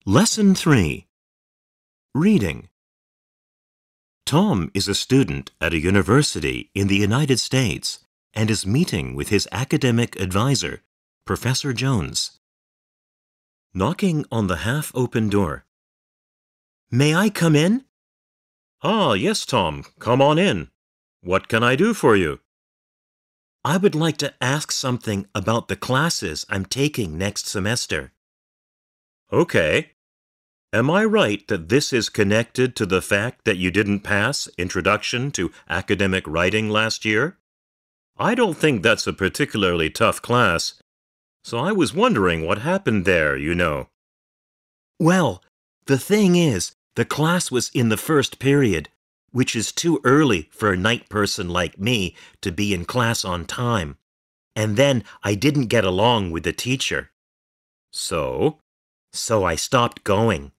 Lesson 3. Reading. Tom is a student at a university in the United States and is meeting with his academic advisor, Professor Jones. Knocking on the half-open door. May I come in? Ah, yes, Tom. Come on in. What can I do for you? I would like to ask something about the classes I'm taking next semester. Okay. Am I right that this is connected to the fact that you didn't pass Introduction to Academic Writing last year? I don't think that's a particularly tough class, so I was wondering what happened there, you know. Well, the thing is, the class was in the first period, which is too early for a night person like me to be in class on time. And then I didn't get along with the teacher. So I stopped going.